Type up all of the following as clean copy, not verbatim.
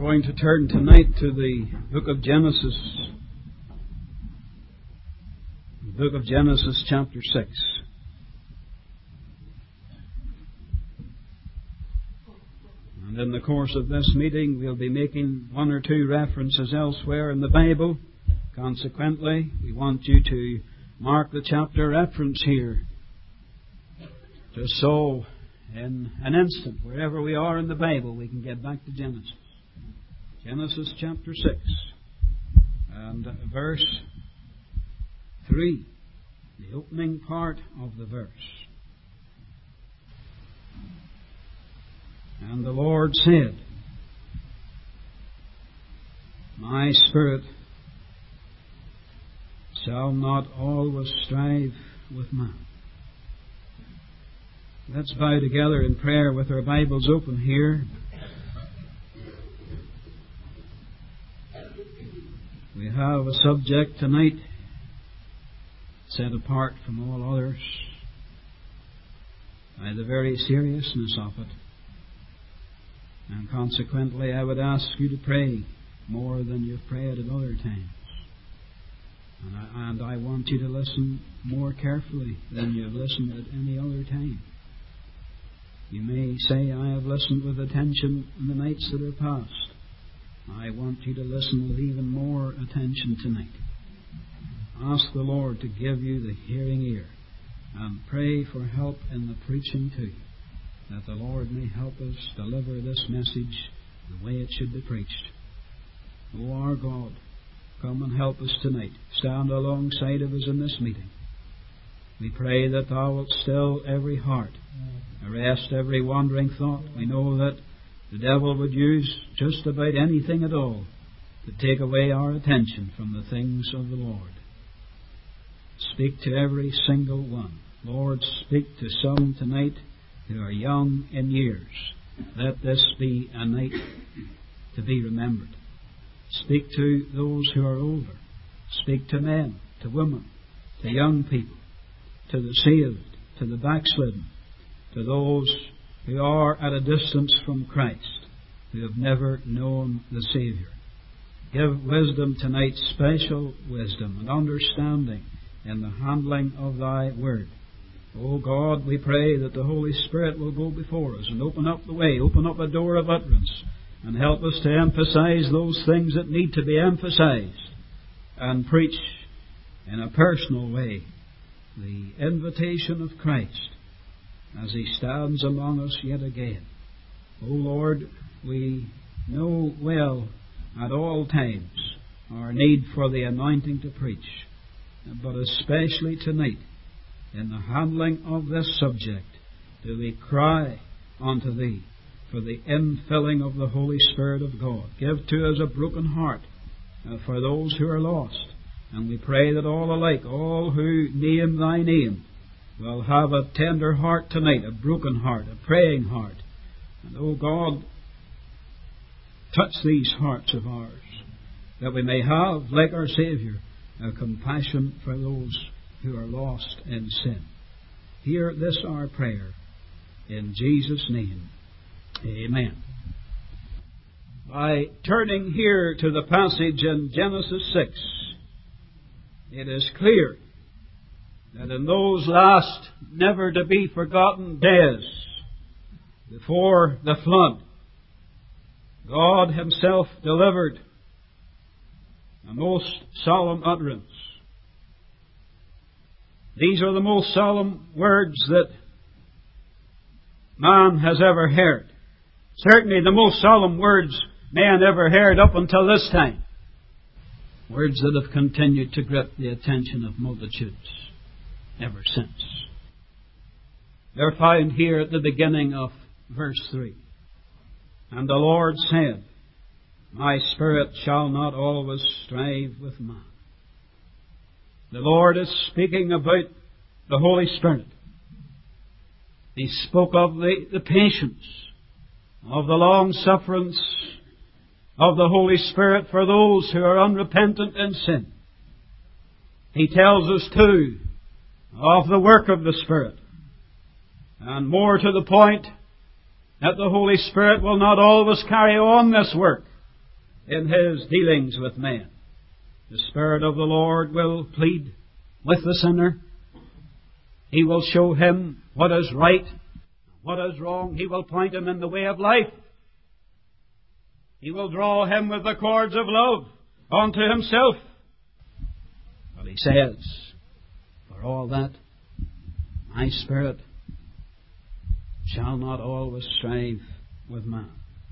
Going to turn tonight to the book of Genesis. The book of Genesis chapter 6. And in the course of this meeting we'll be making one or two references elsewhere in the Bible. Consequently, we want you to mark the chapter reference here. Just so in an instant, wherever we are in the Bible, we can get back to Genesis. Genesis chapter 6 and verse 3, the opening part of the verse. And the Lord said, My spirit shall not always strive with man. Let's bow together in prayer with our Bibles open here. We have a subject tonight set apart from all others by the very seriousness of it. And consequently, I would ask you to pray more than you've prayed at other times. And I want you to listen more carefully than you've listened at any other time. You may say, I have listened with attention in the nights that are past. I want you to listen with even more attention tonight. Ask the Lord to give you the hearing ear and pray for help in the preaching too, that the Lord may help us deliver this message the way it should be preached. O our God, come and help us tonight. Stand alongside of us in this meeting. We pray that Thou wilt still every heart, arrest every wandering thought. We know that the devil would use just about anything at all to take away our attention from the things of the Lord. Speak to every single one. Lord, speak to some tonight who are young in years. Let this be a night to be remembered. Speak to those who are older. Speak to men, to women, to young people, to the saved, to the backslidden, to those who are at a distance from Christ, who have never known the Saviour. Give wisdom tonight, special wisdom and understanding in the handling of Thy Word. O God, we pray that the Holy Spirit will go before us and open up the way, open up a door of utterance, and help us to emphasize those things that need to be emphasized, and preach in a personal way the invitation of Christ as He stands among us yet again. O Lord, we know well at all times our need for the anointing to preach, but especially tonight, in the handling of this subject, do we cry unto Thee for the infilling of the Holy Spirit of God. Give to us a broken heart for those who are lost. And we pray that all alike, all who name Thy name, will have a tender heart tonight, a broken heart, a praying heart. And, O God, touch these hearts of ours, that we may have, like our Saviour, a compassion for those who are lost in sin. Hear this our prayer, in Jesus' name. Amen. By turning here to the passage in Genesis 6, it is clear that in those last, never-to-be-forgotten days before the flood, God Himself delivered a most solemn utterance. These are the most solemn words that man has ever heard. Certainly the most solemn words man ever heard up until this time. Words that have continued to grip the attention of multitudes ever since. They're found here at the beginning of verse 3. And the Lord said, My spirit shall not always strive with man. The Lord is speaking about the Holy Spirit. He spoke of the patience, of the long sufferance of the Holy Spirit for those who are unrepentant in sin. He tells us too of the work of the Spirit. And more to the point, that the Holy Spirit will not always carry on this work in His dealings with men. The Spirit of the Lord will plead with the sinner. He will show him what is right, what is wrong. He will point him in the way of life. He will draw him with the cords of love unto Himself. But He says, for all that, my Spirit shall not always strive with man.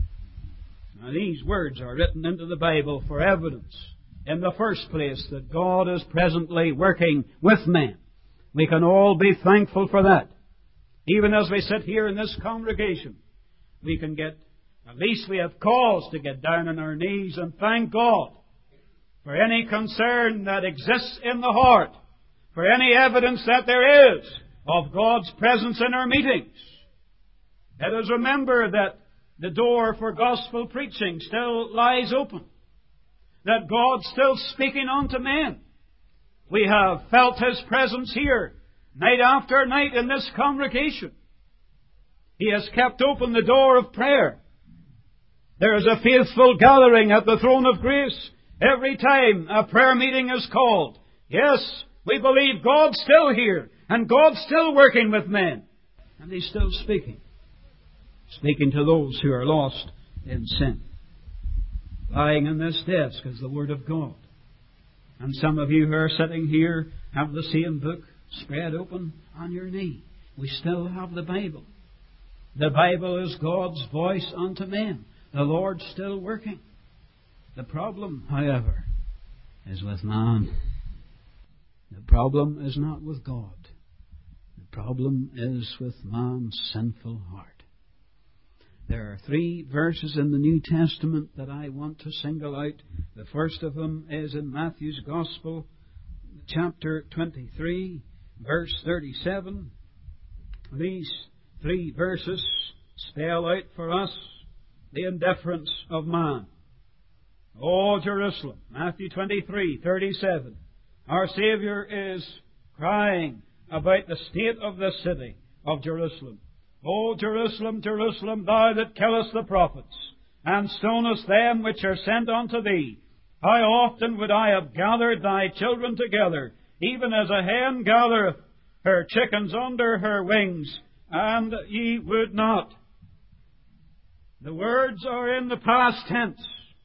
Now these words are written into the Bible for evidence, in the first place, that God is presently working with men. We can all be thankful for that. Even as we sit here in this congregation, we can at least we have cause to get down on our knees and thank God for any concern that exists in the heart, for any evidence that there is of God's presence in our meetings. Let us remember that the door for gospel preaching still lies open, that God's still speaking unto men. We have felt His presence here, night after night in this congregation. He has kept open the door of prayer. There is a faithful gathering at the throne of grace every time a prayer meeting is called. Yes, we believe God's still here, and God's still working with men. And He's still speaking. Speaking to those who are lost in sin. Lying in this desk is the Word of God. And some of you who are sitting here have the same book spread open on your knee. We still have the Bible. The Bible is God's voice unto men. The Lord's still working. The problem, however, is with man. The problem is not with God. The problem is with man's sinful heart. There are 3 verses in the New Testament that I want to single out. The first of them is in Matthew's Gospel, chapter 23, verse 37. These 3 verses spell out for us the indifference of man. O Jerusalem, Matthew 23:37. Our Saviour is crying about the state of the city of Jerusalem. O Jerusalem, Jerusalem, thou that killest the prophets, and stonest them which are sent unto thee, how often would I have gathered thy children together, even as a hen gathereth her chickens under her wings, and ye would not. The words are in the past tense,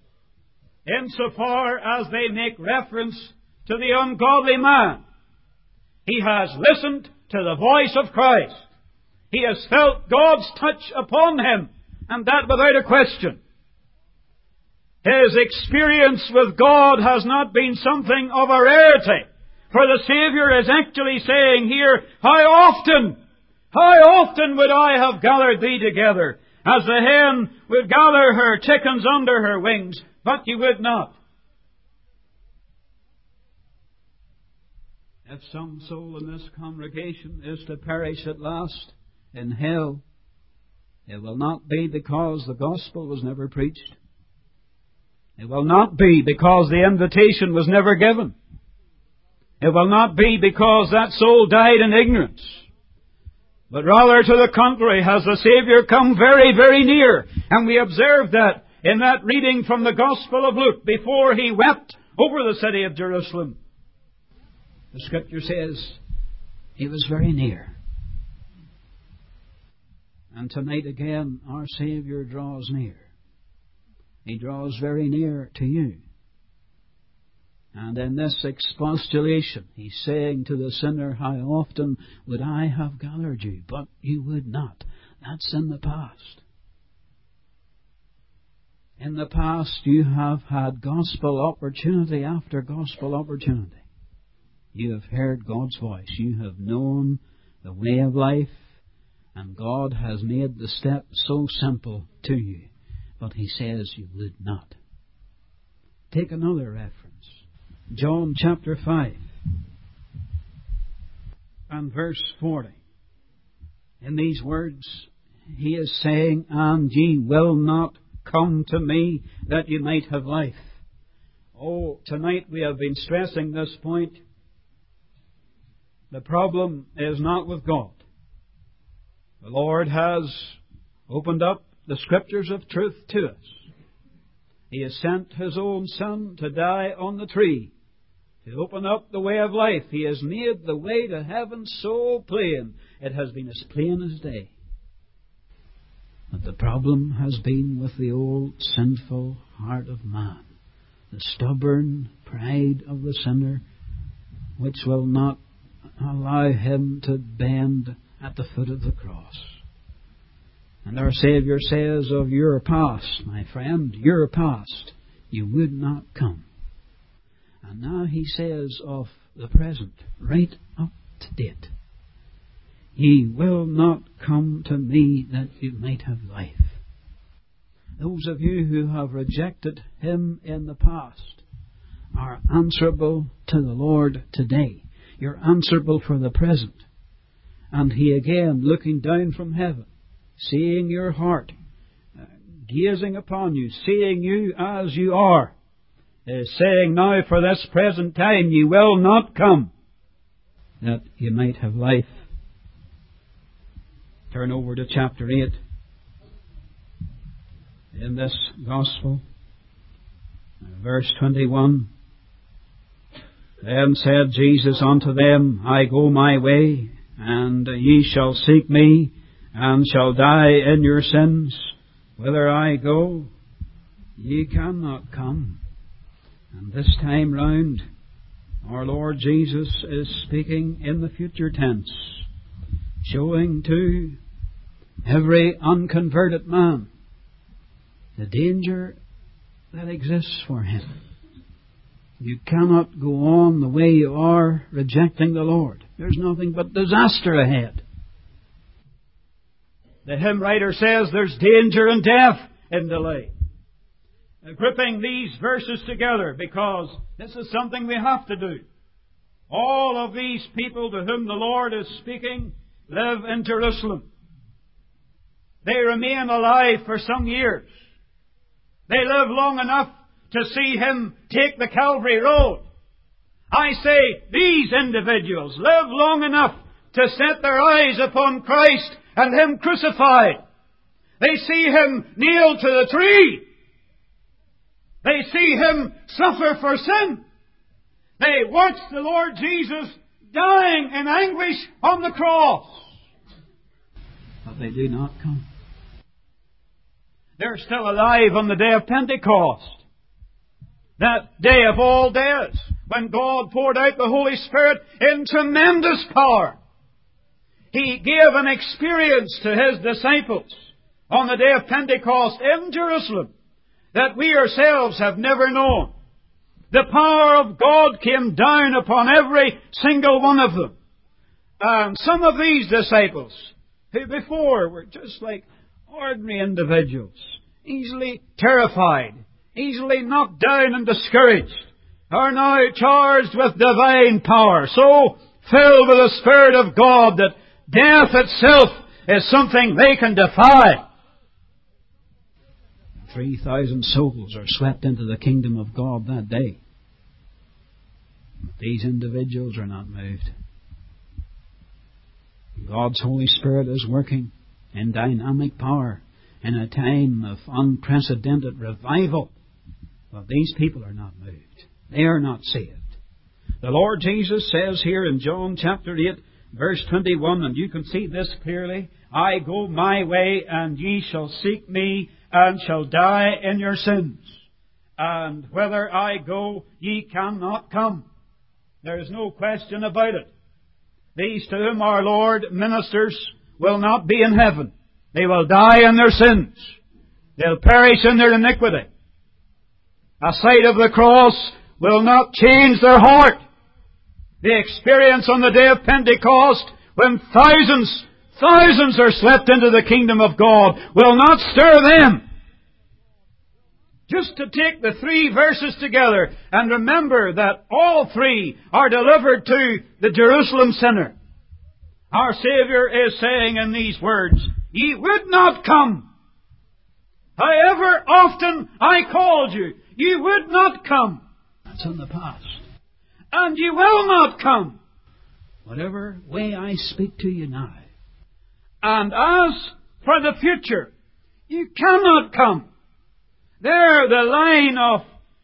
insofar as they make reference to the ungodly man. He has listened to the voice of Christ. He has felt God's touch upon him, and that without a question. His experience with God has not been something of a rarity, for the Saviour is actually saying here, how often would I have gathered thee together, as the hen would gather her chickens under her wings, but you would not. If some soul in this congregation is to perish at last in hell, it will not be because the gospel was never preached. It will not be because the invitation was never given. It will not be because that soul died in ignorance. But rather to the contrary, has the Saviour come very, very near. And we observe that in that reading from the Gospel of Luke, before He wept over the city of Jerusalem. The Scripture says He was very near. And tonight again, our Saviour draws near. He draws very near to you. And in this expostulation, He's saying to the sinner, how often would I have gathered you, but you would not. That's in the past. In the past, you have had gospel opportunity after gospel opportunity. You have heard God's voice. You have known the way of life, and God has made the step so simple to you. But He says you would not. Take another reference. John chapter 5 and verse 40. In these words, He is saying, and ye will not come to me that you might have life. Oh, tonight we have been stressing this point. The problem is not with God. The Lord has opened up the Scriptures of truth to us. He has sent His own Son to die on the tree, to open up the way of life. He has made the way to heaven so plain, it has been as plain as day. But the problem has been with the old sinful heart of man, the stubborn pride of the sinner, which will not allow him to bend at the foot of the cross. And our Saviour says of your past, my friend, your past, you would not come. And now He says of the present, right up to date, ye will not come to me that you might have life. Those of you who have rejected Him in the past are answerable to the Lord today. You're answerable for the present. And He again, looking down from heaven, seeing your heart, gazing upon you, seeing you as you are, is saying, now for this present time ye will not come, that you might have life. Turn over to chapter 8 in this Gospel, verse 21. Then said Jesus unto them, I go my way, and ye shall seek me, and shall die in your sins. Whither I go, ye cannot come. And this time round, our Lord Jesus is speaking in the future tense, showing to every unconverted man the danger that exists for him. You cannot go on the way you are, rejecting the Lord. There's nothing but disaster ahead. The hymn writer says there's danger and death in delay. Gripping these verses together, because this is something we have to do. All of these people to whom the Lord is speaking live in Jerusalem. They remain alive for some years. They live long enough to see Him take the Calvary road. I say these individuals live long enough to set their eyes upon Christ and Him crucified. They see Him nailed to the tree. They see Him suffer for sin. They watch the Lord Jesus dying in anguish on the cross. But they do not come. They're still alive on the day of Pentecost. That day of all days, when God poured out the Holy Spirit in tremendous power. He gave an experience to His disciples on the day of Pentecost in Jerusalem that we ourselves have never known. The power of God came down upon every single one of them. And some of these disciples, who before were just like ordinary individuals, easily terrified, easily knocked down and discouraged, are now charged with divine power, so filled with the Spirit of God that death itself is something they can defy. 3,000 souls are swept into the kingdom of God that day. These individuals are not moved. God's Holy Spirit is working in dynamic power in a time of unprecedented revival. But these people are not moved. They are not saved. The Lord Jesus says here in John chapter 8, verse 21, and you can see this clearly, I go my way, and ye shall seek me, and shall die in your sins. And whither I go, ye cannot come. There is no question about it. These to whom our Lord ministers will not be in heaven. They will die in their sins. They'll perish in their iniquity. A sight of the cross will not change their heart. The experience on the day of Pentecost, when thousands are swept into the kingdom of God, will not stir them. Just to take the three verses together and remember that all three are delivered to the Jerusalem sinner. Our Saviour is saying in these words, ye would not come. However often I called you, ye would not come. That's in the past. And ye will not come. Whatever way I speak to you now. And as for the future, you cannot come. There the line of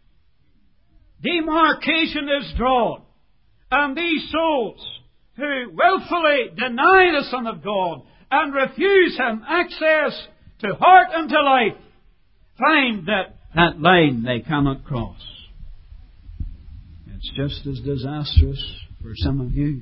demarcation is drawn. And these souls who willfully deny the Son of God and refuse Him access to heart and to life find that line they cannot cross. It's just as disastrous for some of you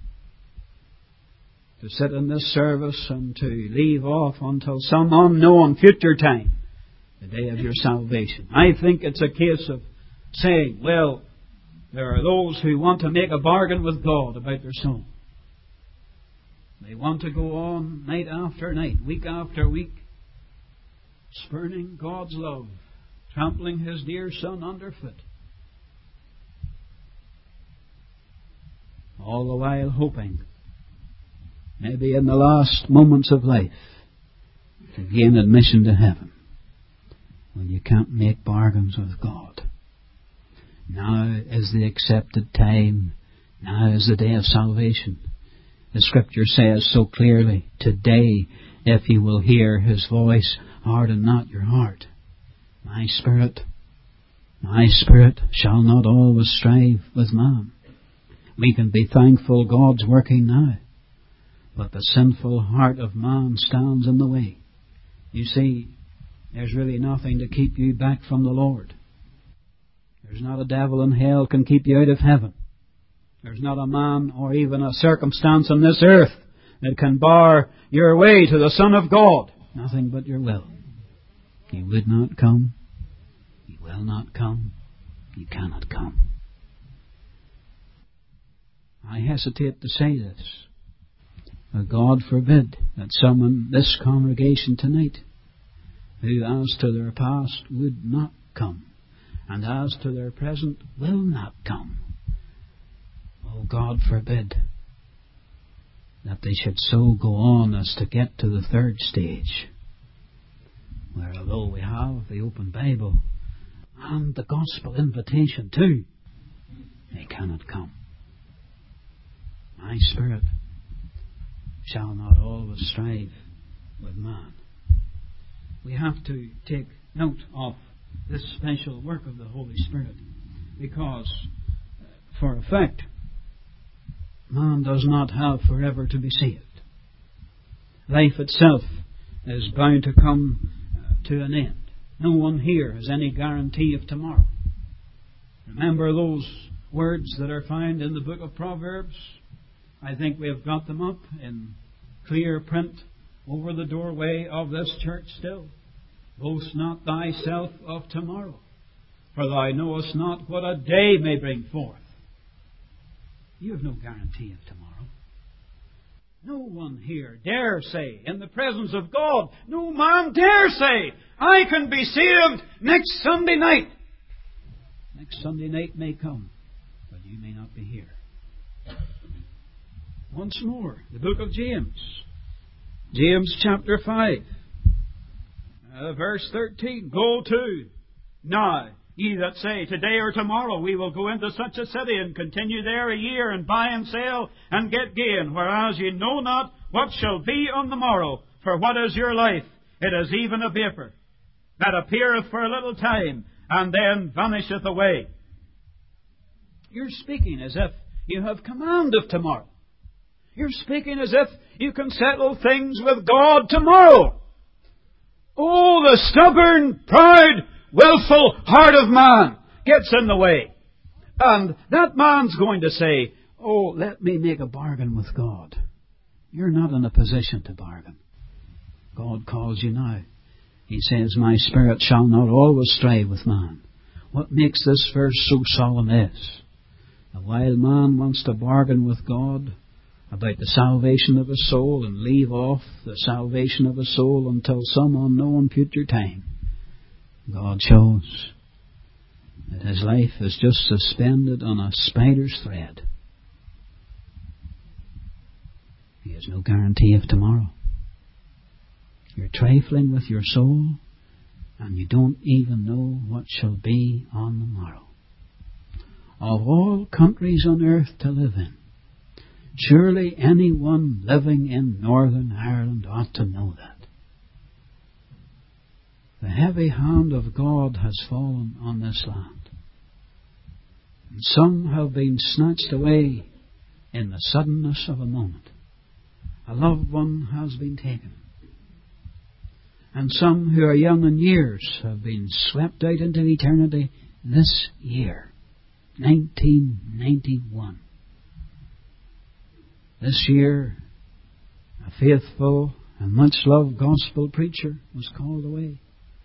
to sit in this service and to leave off until some unknown future time, the day of your salvation. I think it's a case of saying, well, there are those who want to make a bargain with God about their soul. They want to go on night after night, week after week, spurning God's love, trampling His dear Son underfoot, all the while hoping, maybe in the last moments of life, to gain admission to heaven. When you can't make bargains with God. Now is the accepted time. Now is the day of salvation. The Scripture says so clearly, today, if you will hear His voice, harden not your heart. My spirit shall not always strive with man. We can be thankful God's working now. But the sinful heart of man stands in the way. You see, there's really nothing to keep you back from the Lord. There's not a devil in hell can keep you out of heaven. There's not a man or even a circumstance on this earth that can bar your way to the Son of God. Nothing but your will. He would not come. He will not come. He cannot come. I hesitate to say this, but God forbid that some in this congregation tonight who as to their past would not come, and as to their present will not come. Oh, God forbid that they should so go on as to get to the third stage, where although we have the open Bible and the gospel invitation too, they cannot come. My spirit shall not always strive with man. We have to take note of this special work of the Holy Spirit, because, for a fact, man does not have forever to be saved. Life itself is bound to come to an end. No one here has any guarantee of tomorrow. Remember those words that are found in the book of Proverbs? I think we have got them up in clear print over the doorway of this church still. Boast not thyself of tomorrow, for thou knowest not what a day may bring forth. You have no guarantee of tomorrow. No one here dare say, in the presence of God, no man dare say, I can be saved next Sunday night. Next Sunday night may come, but you may not be here. Once more, the book of James. James chapter 5. Verse 13. Go to now, ye that say, today or tomorrow we will go into such a city and continue there a year and buy and sell and get gain, whereas ye know not what shall be on the morrow. For what is your life? It is even a vapour, that appeareth for a little time, and then vanisheth away. You're speaking as if you have command of tomorrow. You're speaking as if you can settle things with God tomorrow. Oh, the stubborn, proud, willful heart of man gets in the way. And that man's going to say, oh, let me make a bargain with God. You're not in a position to bargain. God calls you now. He says, my spirit shall not always strive with man. What makes this verse so solemn is, that while man wants to bargain with God about the salvation of his soul and leave off the salvation of his soul until some unknown future time, God shows that his life is just suspended on a spider's thread. He has no guarantee of tomorrow. You're trifling with your soul, and you don't even know what shall be on the morrow. Of all countries on earth to live in, surely anyone living in Northern Ireland ought to know that. The heavy hand of God has fallen on this land. And some have been snatched away in the suddenness of a moment. A loved one has been taken. And some who are young in years have been swept out into eternity this year, 1991. This year, a faithful and much loved gospel preacher was called away.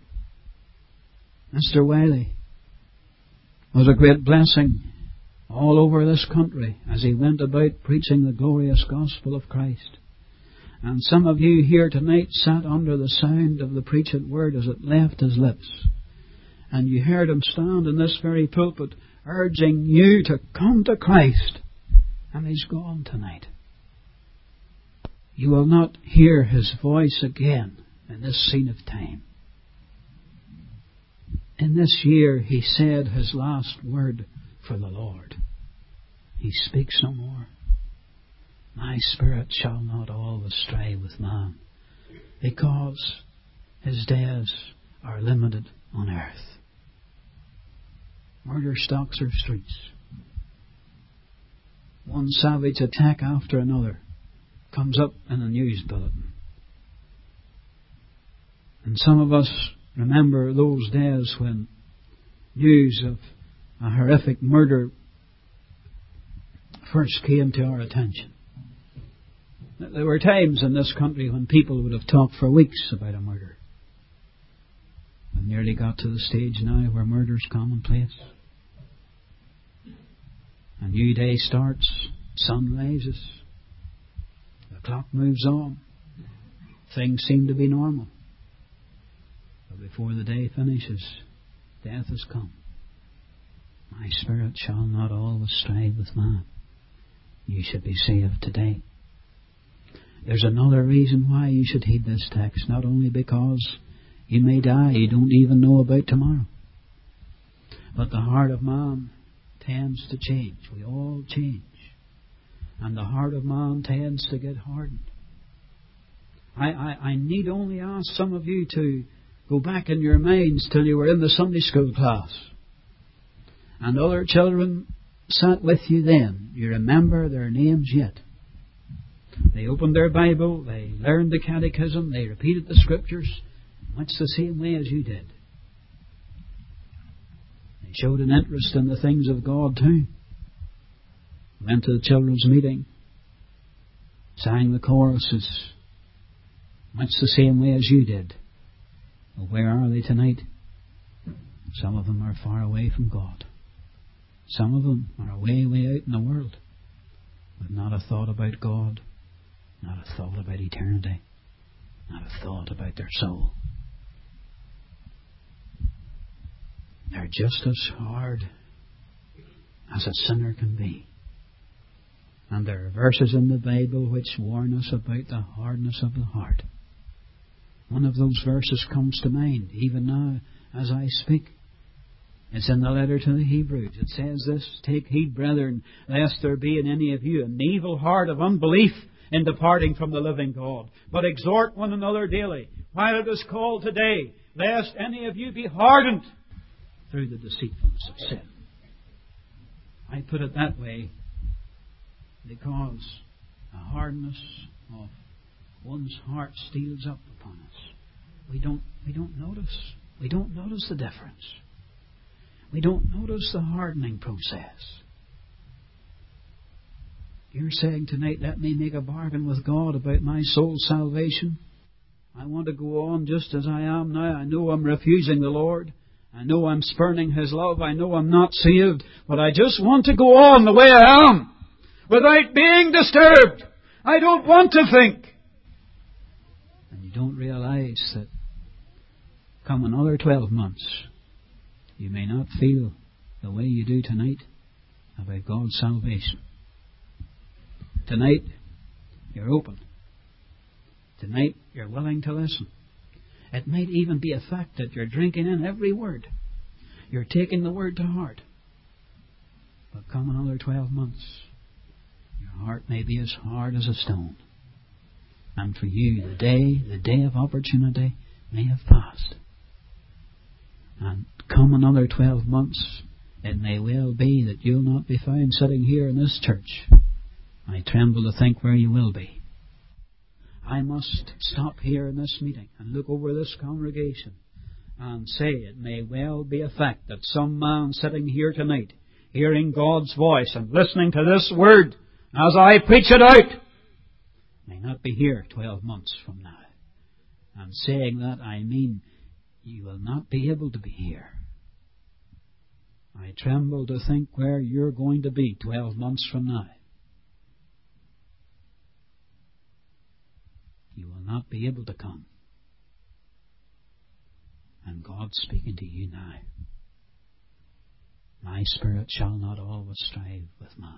Mr. Wiley was a great blessing all over this country as he went about preaching the glorious gospel of Christ. And some of you here tonight sat under the sound of the preached word as it left his lips. And you heard him stand in this very pulpit urging you to come to Christ. And he's gone tonight. You will not hear his voice again in this scene of time. In this year he said his last word for the Lord. He speaks no more. My spirit shall not always stray with man, because his days are limited on earth. Murder stalks our streets. One savage attack after another comes up in a news bulletin. And some of us remember those days when news of a horrific murder first came to our attention. There were times in this country when people would have talked for weeks about a murder. We've nearly got to the stage now where murder's commonplace. A new day starts, sun rises, the clock moves on. Things seem to be normal. But before the day finishes, death has come. My spirit shall not always strive with man. You should be saved today. There's another reason why you should heed this text, not only because you may die, you don't even know about tomorrow. But the heart of man tends to change. We all change. And the heart of man tends to get hardened. I need only ask some of you to go back in your minds till you were in the Sunday school class. And other children sat with you then. You remember their names yet. They opened their Bible, they learned the catechism, they repeated the scriptures, much the same way as you did. They showed an interest in the things of God too. Went to the children's meeting, sang the choruses, much the same way as you did. Well, where are they tonight? Some of them are far away from God. Some of them are way, way out in the world, with not a thought about God, not a thought about eternity, not a thought about their soul. They're just as hard as a sinner can be. And there are verses in the Bible which warn us about the hardness of the heart. One of those verses comes to mind, even now as I speak. It's in the letter to the Hebrews. It says this: Take heed, brethren, lest there be in any of you an evil heart of unbelief in departing from the living God. But exhort one another daily, while it is called today, lest any of you be hardened through the deceitfulness of sin. I put it that way because the hardness of one's heart steals up upon us. We don't notice. We don't notice the difference. We don't notice the hardening process. You're saying tonight, let me make a bargain with God about my soul's salvation. I want to go on just as I am now. I know I'm refusing the Lord. I know I'm spurning His love. I know I'm not saved. But I just want to go on the way I am, without being disturbed. I don't want to think. And you don't realize that come another 12 months, you may not feel the way you do tonight about God's salvation. Tonight, you're open. Tonight, you're willing to listen. It might even be a fact that you're drinking in every word. You're taking the word to heart. But come another 12 months, your heart may be as hard as a stone. And for you, the day of opportunity may have passed. And come another 12 months, it may well be that you'll not be found sitting here in this church. I tremble to think where you will be. I must stop here in this meeting and look over this congregation and say it may well be a fact that some man sitting here tonight, hearing God's voice and listening to this word as I preach it out, may not be here 12 months from now. And saying that, I mean you will not be able to be here. I tremble to think where you're going to be 12 months from now. You will not be able to come. And God's speaking to you now. My spirit shall not always strive with man.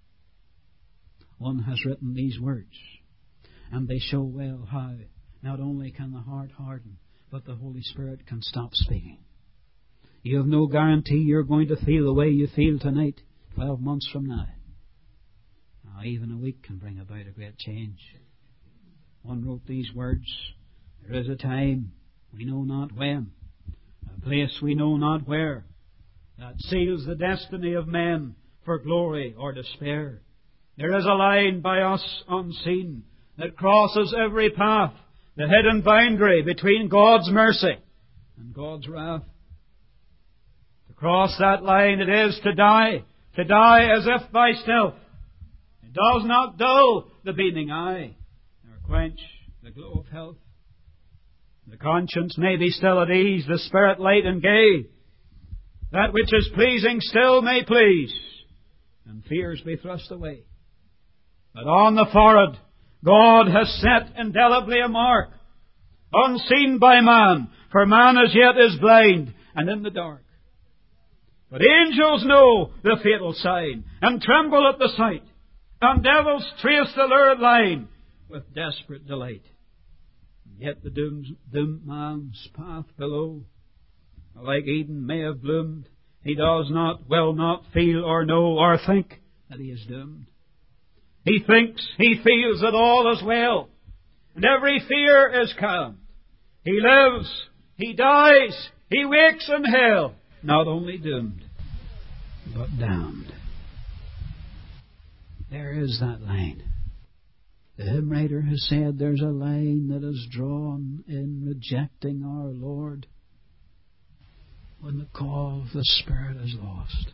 One has written these words, and they show well how not only can the heart harden, but the Holy Spirit can stop speaking. You have no guarantee you're going to feel the way you feel tonight 12 months from now. Now, even a week can bring about a great change. One wrote these words, there is a time, we know not when, a place we know not where, that seals the destiny of men for glory or despair. There is a line by us unseen that crosses every path, the hidden boundary between God's mercy and God's wrath. To cross that line it is to die as if by stealth. It does not dull the beaming eye, nor quench the glow of health. The conscience may be still at ease, the spirit light and gay. That which is pleasing still may please, and fears be thrust away. But on the forehead God has set indelibly a mark, unseen by man, for man as yet is blind and in the dark. But angels know the fatal sign, and tremble at the sight, and devils trace the lurid line with desperate delight. And yet the doomed man's path below, like Eden may have bloomed, he does not, will not feel or know or think that he is doomed. He thinks, he feels that all is well, and every fear is calmed. He lives, he dies, he wakes in hell, not only doomed, but damned. There is that line. The hymn writer has said there's a line that is drawn in rejecting our Lord when the call of the Spirit is lost.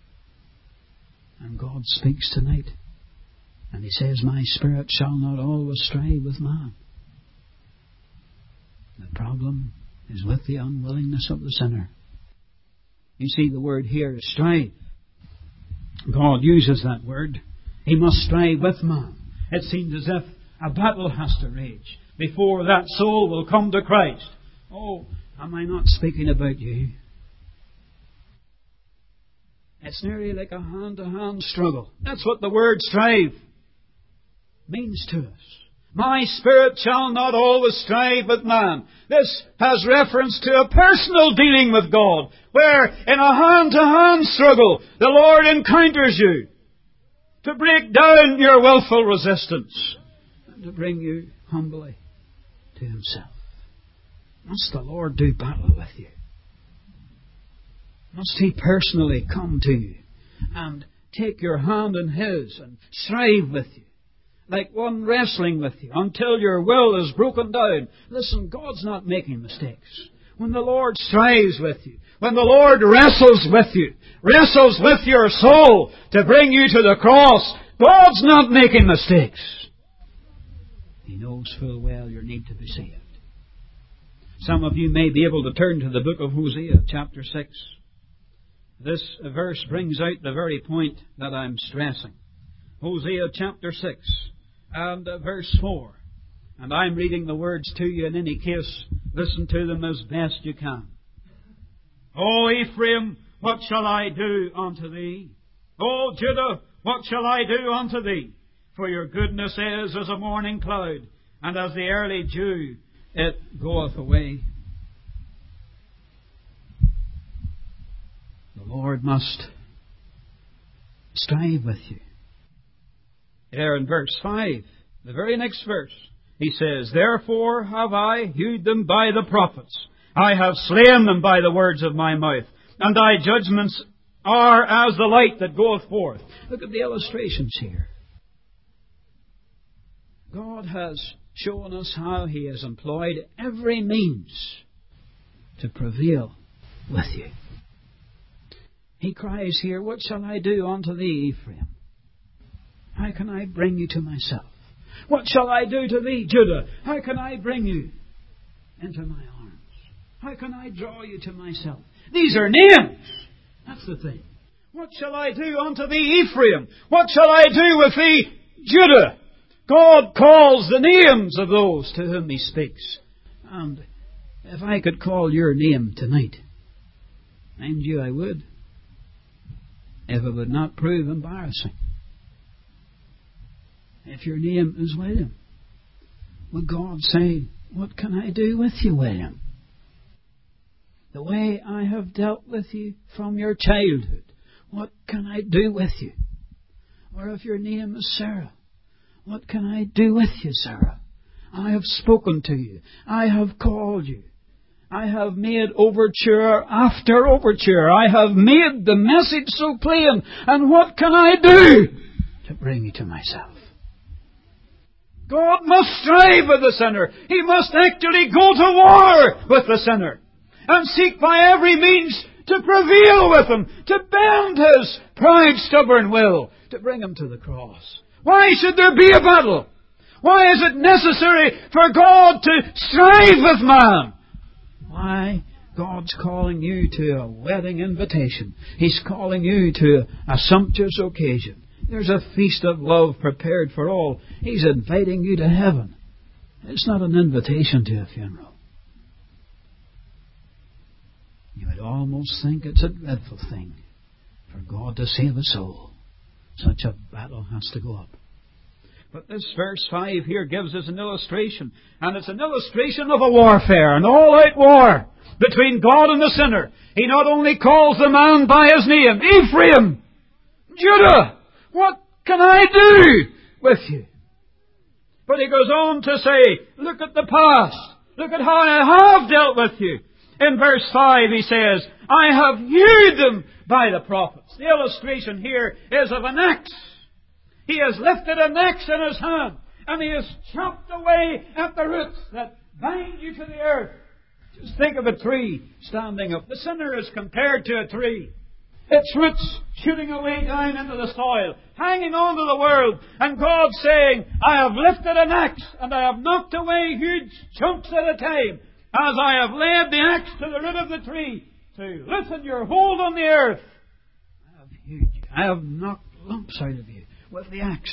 And God speaks tonight. And He says, my spirit shall not always strive with man. The problem is with the unwillingness of the sinner. You see, the word here is strive. God uses that word. He must strive with man. It seems as if a battle has to rage before that soul will come to Christ. Oh, am I not speaking about you? It's nearly like a hand-to-hand struggle. That's what the word strive means to us. My spirit shall not always strive with man. This has reference to a personal dealing with God, where in a hand-to-hand struggle the Lord encounters you to break down your willful resistance and to bring you humbly to Himself. Must the Lord do battle with you? Must He personally come to you and take your hand in His and strive with you, like one wrestling with you, until your will is broken down? Listen, God's not making mistakes. When the Lord strives with you, when the Lord wrestles with you, wrestles with your soul to bring you to the cross, God's not making mistakes. He knows full well your need to be saved. Some of you may be able to turn to the book of Hosea, chapter 6. This verse brings out the very point that I'm stressing. Hosea chapter 6 and verse 4. And I'm reading the words to you in any case. Listen to them as best you can. O Ephraim, what shall I do unto thee? O Judah, what shall I do unto thee? For your goodness is as a morning cloud, and as the early dew it goeth away. The Lord must strive with you. There in verse 5, the very next verse, He says, therefore have I hewed them by the prophets, I have slain them by the words of my mouth, and thy judgments are as the light that goeth forth. Look at the illustrations here. God has shown us how He has employed every means to prevail with you. He cries here, what shall I do unto thee, Ephraim? How can I bring you to myself? What shall I do to thee, Judah? How can I bring you into my arms? How can I draw you to myself? These are names. That's the thing. What shall I do unto thee, Ephraim? What shall I do with thee, Judah? God calls the names of those to whom He speaks. And if I could call your name tonight, mind you, I would, if it would not prove embarrassing. If your name is William, would God say, what can I do with you, William? The way I have dealt with you from your childhood, what can I do with you? Or if your name is Sarah, what can I do with you, Sarah? I have spoken to you. I have called you. I have made overture after overture. I have made the message so plain. And what can I do to bring you to myself? God must strive with the sinner. He must actually go to war with the sinner and seek by every means to prevail with him, to bend his proud, stubborn will, to bring him to the cross. Why should there be a battle? Why is it necessary for God to strive with man? Why? God's calling you to a wedding invitation. He's calling you to a sumptuous occasion. There's a feast of love prepared for all. He's inviting you to heaven. It's not an invitation to a funeral. You would almost think it's a dreadful thing for God to save a soul. Such a battle has to go up. But this verse 5 here gives us an illustration. And it's an illustration of a warfare, an all-out war between God and the sinner. He not only calls the man by his name, Ephraim, Judah, what can I do with you? But he goes on to say, look at the past. Look at how I have dealt with you. In verse 5 he says, I have hewed them by the prophets. The illustration here is of an axe. He has lifted an axe in his hand, and he has chopped away at the roots that bind you to the earth. Just think of a tree standing up. The sinner is compared to a tree. Its roots shooting away down into the soil, hanging on to the world, and God saying, I have lifted an axe, and I have knocked away huge chunks at a time, as I have laid the axe to the root of the tree, to loosen your hold on the earth. I have hewed you. I have knocked lumps out of you with the axe.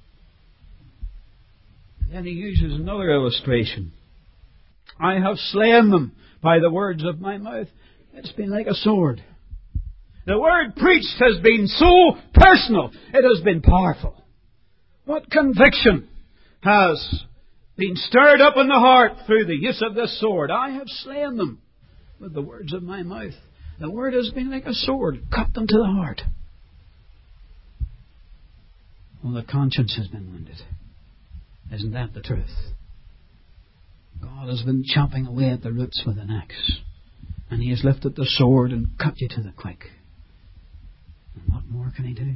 Then he uses another illustration. I have slain them by the words of my mouth. It's been like a sword. The word preached has been so personal. It has been powerful. What conviction has been stirred up in the heart through the use of this sword? I have slain them with the words of my mouth. The word has been like a sword, cut them to the heart. Well, the conscience has been wounded. Isn't that the truth? God has been chopping away at the roots with an axe. And He has lifted the sword and cut you to the quick. And what more can He do?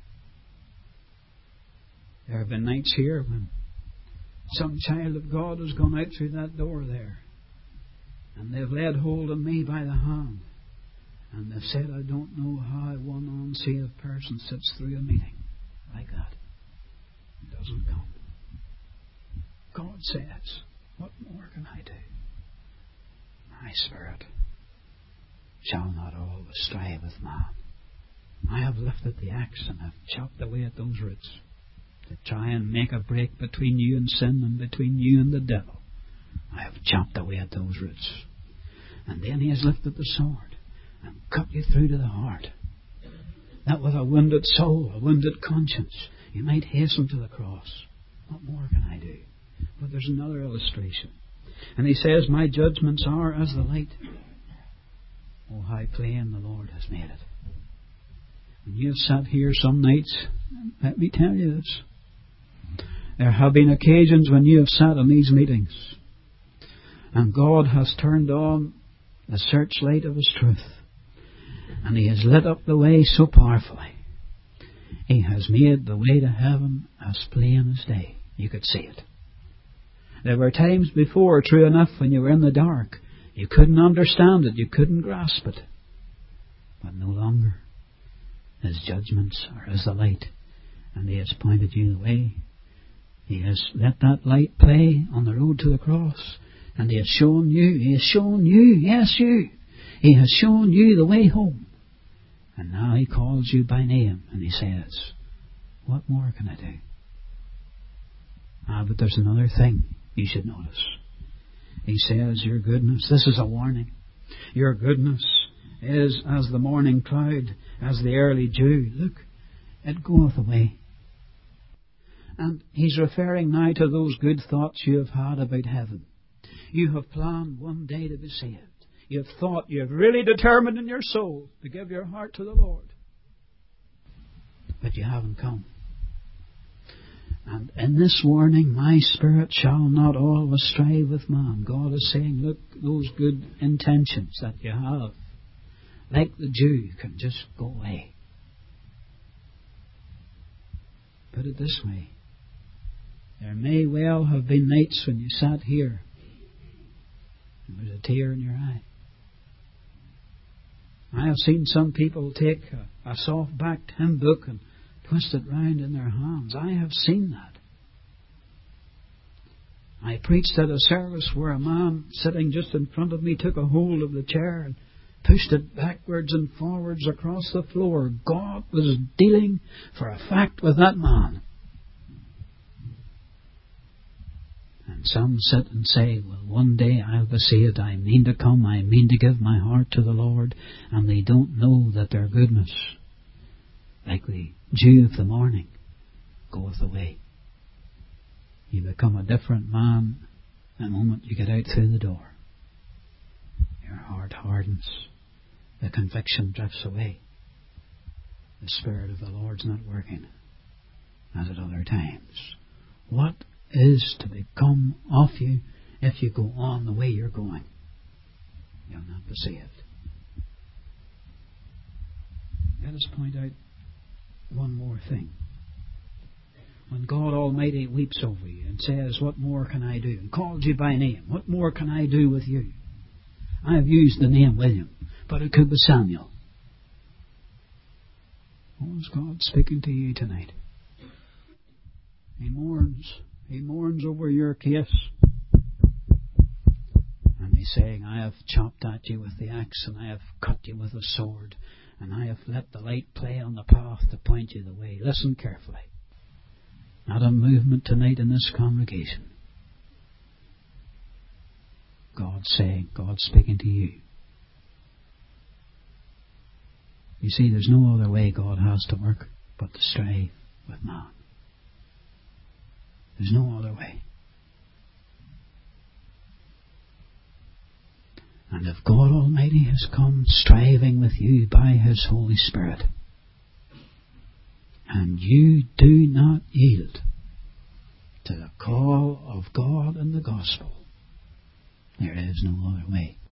There have been nights here when some child of God has gone out through that door there. And they've laid hold of me by the hand. And they've said, I don't know how one unsaved person sits through a meeting like that. It doesn't come. God says, what more can I do? My spirit shall not always strive with man. I have lifted the axe and have chopped away at those roots to try and make a break between you and sin and between you and the devil. I have chopped away at those roots. And then He has lifted the sword and cut you through to the heart. That with a wounded soul, a wounded conscience, you might hasten to the cross. What more can I do? But there's another illustration. And He says, my judgments are as the light. Oh, how plain the Lord has made it. And you have sat here some nights, let me tell you this. There have been occasions when you have sat in these meetings, and God has turned on the searchlight of His truth. And He has lit up the way so powerfully. He has made the way to heaven as plain as day. You could see it. There were times before, true enough, when you were in the dark. You couldn't understand it. You couldn't grasp it. But no longer. His judgments are as the light. And He has pointed you the way. He has let that light play on the road to the cross. And He has shown you. He has shown you. Yes, you. He has shown you the way home. And now He calls you by name. And He says, what more can I do? But there's another thing you should notice. He says, your goodness, this is a warning. Your goodness is as the morning cloud, as the early dew. Look, it goeth away. And He's referring now to those good thoughts you have had about heaven. You have planned one day to be saved. You have thought, you have really determined in your soul to give your heart to the Lord. But you haven't come. And in this warning, my spirit shall not always strive with man. God is saying, look, those good intentions that you have, like the dew, can just go away. Put it this way. There may well have been nights when you sat here and there was a tear in your eye. I have seen some people take a soft-backed hymn book and twist it round in their hands. I have seen that. I preached at a service where a man sitting just in front of me took a hold of the chair and pushed it backwards and forwards across the floor. God was dealing for a fact with that man. And some sit and say, well, one day I'll be saved. I mean to come. I mean to give my heart to the Lord. And they don't know that their goodness, like the dew of the morning, goeth away. You become a different man the moment you get out through the door. Your heart hardens. The conviction drifts away. The Spirit of the Lord's not working as at other times. What is to become of you if you go on the way you're going? You'll not be saved. Let us point out one more thing. When God Almighty weeps over you and says, what more can I do? And calls you by name, what more can I do with you? I have used the name William, but it could be Samuel. What is God speaking to you tonight? He mourns over your case. And He's saying, I have chopped at you with the axe, and I have cut you with the sword, and I have let the light play on the path to point you the way. Listen carefully. Not a movement tonight in this congregation. God's saying, God's speaking to you. You see, there's no other way God has to work but to strive with man. There's no other way. And if God Almighty has come striving with you by His Holy Spirit, and you do not yield to the call of God and the gospel, there is no other way.